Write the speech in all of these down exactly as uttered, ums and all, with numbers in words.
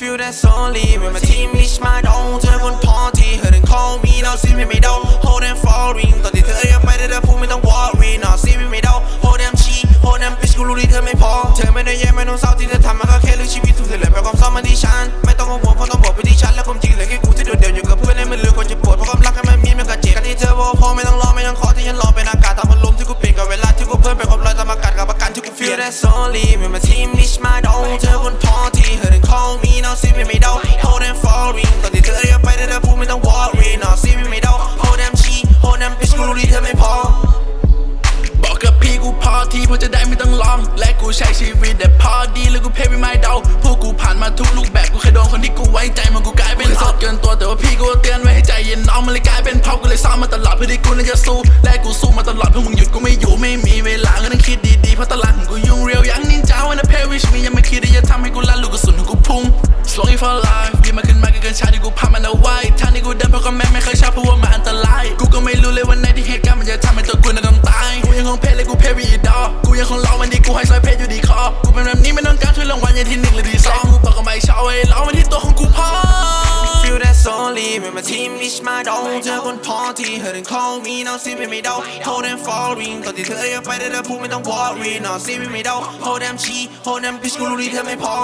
feel that solely when my team reach my down เธอบน party เธอถึง call me now see me ไม่เดา hold them falling ตอนที่เธอยังไปได้เธอพูดไม่ต้อง worry now see me ไม่เดา hold them cheat hold them bitch กูรู้ดีเธอไม่พอเธอไม่ได้แย่ไม่ต้องเศร้าที่เธอทำมันก็แค่เรื่องชีวิตทุกสิ่งเลยแบบความเศร้ามาที่ฉันไม่ต้องกังวลเพราะต้องบอกไปที่ฉันและความจริงเหลือแค่กูที่โดดเดี่ยวอยู่กับเพื่อนให้มันเหลือคนจะปวดเพราะความรักให้มันมีมันก็เจ็บกันที่เธอบอกพอไม่ต้องรอไม่ต้องขอที่ฉันรอเป็นอากาศตามพัดลมที่กูเปลี่ยนกับเวลาที่กูเพิ่มเป็นความลอยตามอากาศกับประกันที่กู feel that solely when my team reach my down เธอบน party เธอถึง call me now see me ไม่เดา hold them falling ตอนที่เธอยังไปได้เธอพูดไม่ต้อง worry now see me ไม่เดา hold them cheat hold them bitch กูรู้ดีเธอไม่พอบอกกับพี่กูพอทีเพื่อจะได้ไม่ต้องลองและกูใช้ชีวิตแต่พอดีแล้วกูเพย์ไม่ไม่เดาพวกกูผ่านมาทุกรูปแบบกูเคยโดนคนที่กูไว้ใจมันกูกลายเป็นสดเกินตัวแต่ว่าพี่กูเตือนไว้ให้ใจเย็นน้องมันเลยกลายเป็นเผากูเลยซ้อมมาตลอดเพื่อที่กูนั้นจะสู้และกูสู้มาตลอดเพื่อมึงหยุดกูไม่อยู่ไม่มีเวลาก็ต้องคิดดีๆเพราะตลาดของกูยุ่งเรียวยังนินจาวันนั้นเพย์วิชมียังไม่คิดที่จะทำให้กูลั่นลูกกระสุนของกูพุ่ง Slowing for life ดีมาขึ้นมาก็เกินชาที่กูพามันเอาไว้ทางที่กูเดินเพราะก็แม่ไม่เคยชอบเพราะว่ามันอันตรายกูก็ไม่รู้เลยวันไหนที่เหตุการณ์มันจะทำให้ตัวกูนั้นต้องตายกูยังคงเพย์เลยกูเพย์วีดอกูยังคงรอวันที่กูให้ซอยเพย์อยู่ดีคอกูเป็นแบบนี้ไม่ต้องการช่วยรางวัลอย่างที่หนึ่งหรือที่สองกูบอกกับไม่ชอบไอ้ล้อวันที่ตัวของกูพอ feel that solely when my team reach my down เธอบน party เธอถึง call me now see me ไม่เดา hold them falling ตอนที่เธอยังไปได้เธอพูดไม่ต้อง worry now see me ไม่เดา hold them cheat hold them bitch กูรู้ดีเธอไม่พอ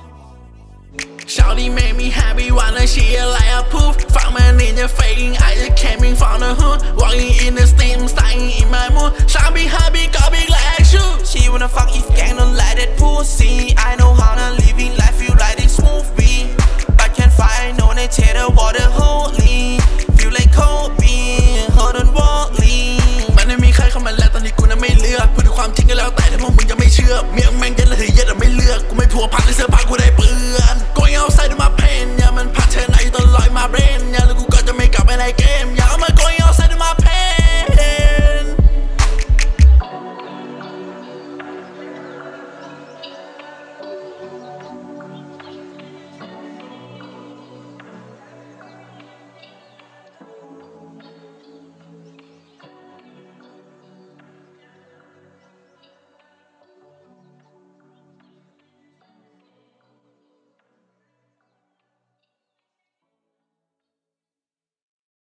Shawty make me happy, wanna she like a poof. Fuck my ninja faking, I just came in from the hood. Walking in the steam, staying in my mood. Shawty be happy, got big like shoes. She wanna fuck if gang don't like that pussy. I know how to living life feel like this movie. But can't find no they tear the water holy. Feel like Kobe, hold on Wally. มันไม่มีใครเข้ามาแล้วตอนนี้กูนั้นไม่เลือกพูดถึงความจริงก็แล้วแต่ถ้าพวกมึงยังไม่เชื่อเมียงแม่งเย็นและถือเย็นแต่ไม่เลือกกูไม่ผัวพันในเสื้อผ้ากูได้เปื้อนGoing outside of my pain อย่ามันพัฒนาอยู่ตลอด my brain อย่าแล้วกูก็จะไม่กลับไปในเกม